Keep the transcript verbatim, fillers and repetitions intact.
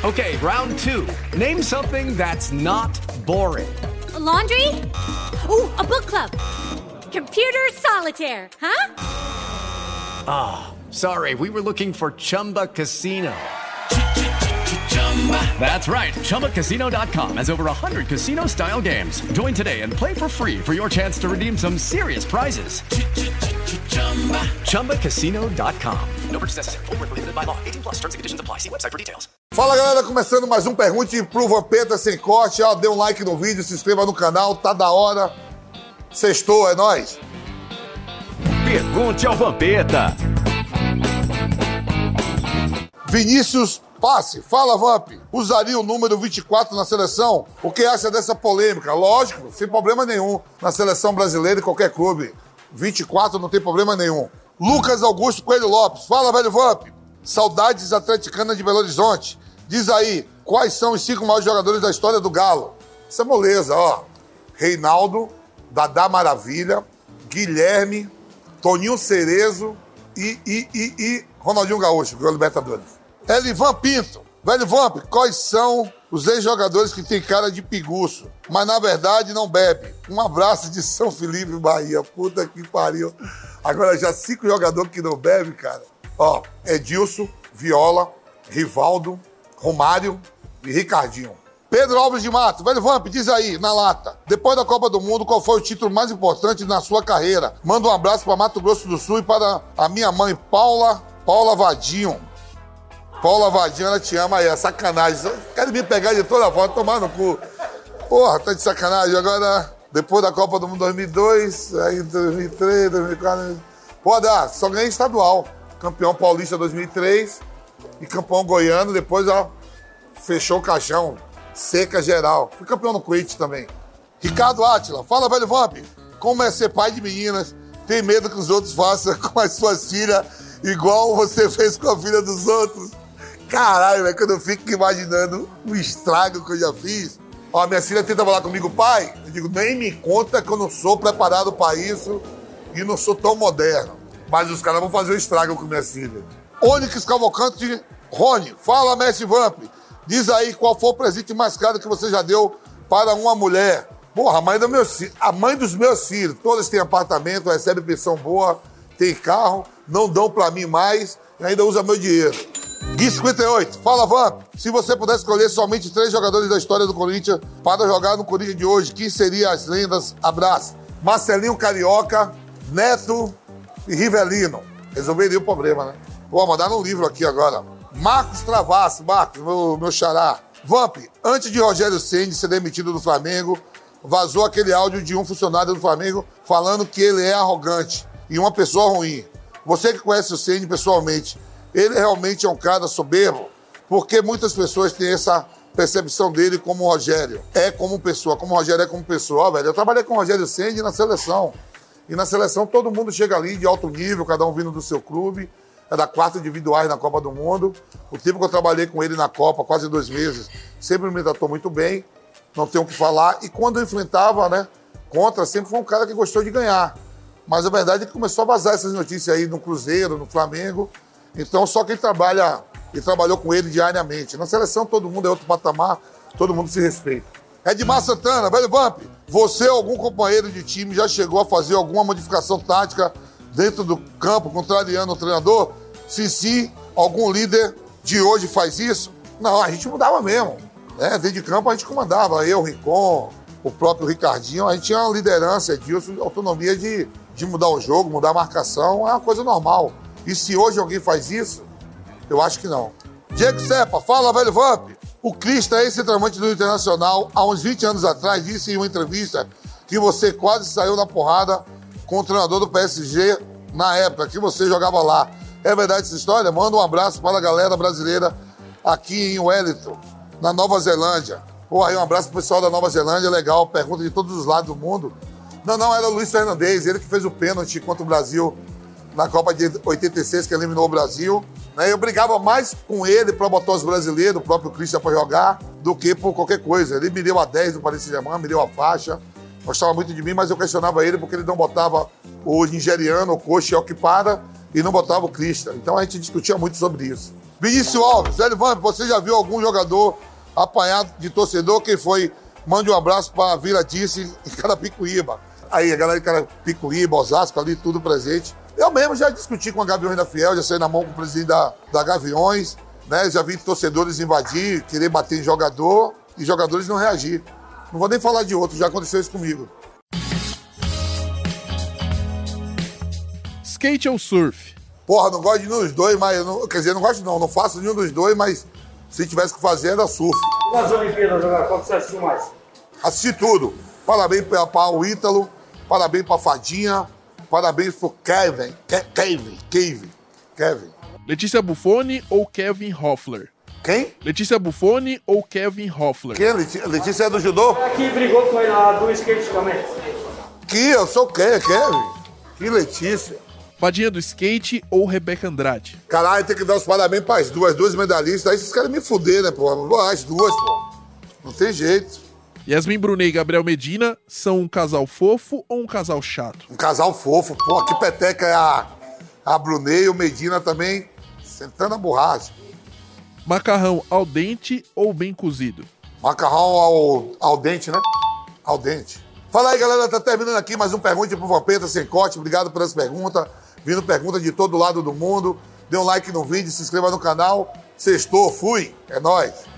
Okay, round two. Name something that's not boring. A laundry? Ooh, a book club. Computer solitaire, huh? Ah, oh, sorry, we were looking for Chumba Casino. That's right, Chumba Casino dot com has over one hundred casino-style games. Join today and play for free for your chance to redeem some serious prizes. Chumba Casino dot com. No purchase necessary. Void where prohibited by law. eighteen plus terms and conditions apply. See website for details. Fala, galera, começando mais um Pergunte pro Vampeta Sem Corte. Ó, dê um like no vídeo, se inscreva no canal, tá da hora. Sextou, é nóis. Pergunte ao Vampeta. Vinícius Passe, fala, Vamp. Usaria o número vinte e quatro na seleção? O que acha dessa polêmica? Lógico, sem problema nenhum. Na seleção brasileira e qualquer clube. vinte e quatro não tem problema nenhum. Lucas Augusto Coelho Lopes, fala, velho Vamp. Saudades atleticanas de Belo Horizonte. Diz aí, quais são os cinco maiores jogadores da história do Galo? Isso é moleza, ó. Reinaldo, Dadá Maravilha, Guilherme, Toninho Cerezo e, e, e, e Ronaldinho Gaúcho, que é o Libertadores. Elivan Pinto, velho Vamp, quais são os ex-jogadores que tem cara de piguço, mas na verdade não bebe? Um abraço de São Felipe, Bahia. Puta que pariu. Agora já cinco jogadores que não bebem, cara. Ó, Edilson, Viola, Rivaldo, Romário e Ricardinho. Pedro Alves de Mato, velho Vamp, diz aí, na lata. Depois da Copa do Mundo, qual foi o título mais importante na sua carreira? Manda um abraço para Mato Grosso do Sul e para a minha mãe, Paula, Paula Vadinho. Paula Vadinho, ela te ama aí, é sacanagem. Quero me pegar de toda forma, tomar no cu. Porra, tá de sacanagem. Agora, depois da Copa do Mundo dois mil e dois, aí dois mil e três, dois mil e quatro... Pô, dá, só ganhei estadual. Campeão paulista dois mil e três e campeão goiano, depois, ó, fechou o caixão. Seca geral. Fui campeão no Kuwait também. Ricardo Átila, fala, velho Vamp. Como é ser pai de meninas? Tem medo que os outros façam com as suas filhas igual você fez com a filha dos outros? Caralho, velho, quando eu fico imaginando o estrago que eu já fiz. Ó, minha filha tenta falar comigo, pai. Eu digo, nem me conta que eu não sou preparado para isso e não sou tão moderno. Mas os caras vão fazer o estrago com minha filha. Onyx Cavalcante, Rony, fala, mestre Vamp. Diz aí qual foi o presente mais caro que você já deu para uma mulher. Porra, a mãe, do meu, a mãe dos meus filhos. Todas têm apartamento, recebem pensão boa, tem carro, não dão pra mim mais e ainda usa meu dinheiro. Gui cinquenta e oito, fala, Vamp. Se você pudesse escolher somente três jogadores da história do Corinthians para jogar no Corinthians de hoje, quem seriam as lendas? Abraço. Marcelinho Carioca, Neto e Rivelino. Resolveria o problema, né? Vou mandar um livro aqui agora. Marcos Travassi, Marcos, meu, meu xará. Vamp, antes de Rogério Ceni ser demitido do Flamengo, vazou aquele áudio de um funcionário do Flamengo falando que ele é arrogante e uma pessoa ruim. Você que conhece o Ceni pessoalmente, ele realmente é um cara soberbo? Porque muitas pessoas têm essa percepção dele como o Rogério. É como pessoa, como o Rogério é como pessoa. Ó, velho, eu trabalhei com o Rogério Ceni na seleção. E na seleção todo mundo chega ali de alto nível, cada um vindo do seu clube. Era quatro individuais na Copa do Mundo. O tempo que eu trabalhei com ele na Copa, quase dois meses, sempre me tratou muito bem. Não tenho o que falar. E quando eu enfrentava, né, contra, sempre foi um cara que gostou de ganhar. Mas a verdade é que começou a vazar essas notícias aí no Cruzeiro, no Flamengo. Então, só quem trabalha e trabalhou com ele diariamente. Na seleção, todo mundo é outro patamar, todo mundo se respeita. Edmar Santana, velho Vamp, você ou algum companheiro de time já chegou a fazer alguma modificação tática dentro do campo, contrariando o treinador? Se sim, algum líder de hoje faz isso? Não, a gente mudava mesmo. Né? Dentro de campo a gente comandava. Eu, o Rincon, o próprio Ricardinho, a gente tinha uma liderança, Edilson, autonomia de, de mudar o jogo, mudar a marcação, é uma coisa normal. E se hoje alguém faz isso, eu acho que não. Diego Sepa, fala, velho Vamp. O Crista, ex-centroavante do Internacional, há uns vinte anos atrás, disse em uma entrevista que você quase saiu na porrada com o treinador do P S G na época que você jogava lá. É verdade essa história? Manda um abraço para a galera brasileira aqui em Wellington, na Nova Zelândia. Pô, aí um abraço pro pessoal da Nova Zelândia, legal, pergunta de todos os lados do mundo. Não, não, era o Luiz Fernandes, ele que fez o pênalti contra o Brasil na Copa de oitenta e seis, que eliminou o Brasil. Eu brigava mais com ele para botar os brasileiros, o próprio Christian, para jogar, do que por qualquer coisa. Ele me deu a dez do Paris Saint-Germain, me deu a faixa, gostava muito de mim, mas eu questionava ele porque ele não botava o nigeriano, o coxa, o que para, e não botava o Christian. Então a gente discutia muito sobre isso. Vinícius Alves, Elivan, você já viu algum jogador apanhado de torcedor? Quem foi? Mande um abraço para Vila Dice e Carapicuíba. Aí, a galera de Carapicuíba, Osasco, ali, tudo presente. Eu mesmo já discuti com a Gaviões da Fiel, já saí na mão com o presidente da, da Gaviões, né? Já vi torcedores invadir, querer bater em jogador e jogadores não reagir. Não vou nem falar de outro, já aconteceu isso comigo. Skate ou surf? Porra, não gosto de nenhum dos dois, mas... Não, quer dizer, não gosto não, não faço nenhum dos dois, mas se tivesse que fazer, era surf. Nas Olimpíadas, jogar, qual que você assistiu mais? Assisti tudo. Parabéns para o Ítalo, parabéns para a Fadinha, parabéns pro Kevin, Ke Kevin, Kevin, Kevin. Letícia Buffoni ou Kevin Hoffler? Quem? Letícia Buffoni ou Kevin Hoffler? Quem? Letícia, Letícia é do judô? Aqui brigou com ele lá do skate também. Que? Eu sou o quê, Kevin? Que Letícia? Fadinha do skate ou Rebeca Andrade? Caralho, tem que dar os parabéns para as duas, duas medalhistas. Aí esses caras me fuderam, né, pô? As duas, pô. Não tem jeito. Yasmin Brunet e Gabriel Medina são um casal fofo ou um casal chato? Um casal fofo, pô. Que peteca é a, a Brunet e o Medina também, sentando a borracha. Macarrão al dente ou bem cozido? Macarrão ao, ao dente, né? Ao dente. Fala aí, galera. Tá terminando aqui mais um Pergunte pro Vampeta Sem Corte. Obrigado pelas perguntas. Vindo pergunta de todo lado do mundo. Dê um like no vídeo, se inscreva no canal. Sextou, fui. É nóis.